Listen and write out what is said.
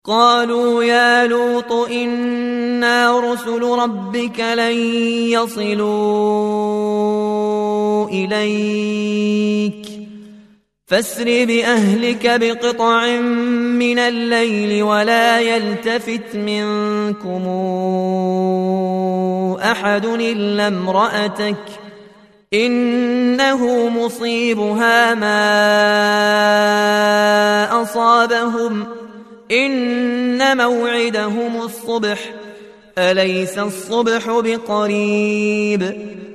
قالوا يا لوط إنا رسل ربك لن يصلوا إليك فاسر بأهلك بقطع من الليل ولا يلتفت منكم أحد إلا امرأتك إنه مصيبها ما أصابهم إن موعدهم الصبح أليس الصبح بقريب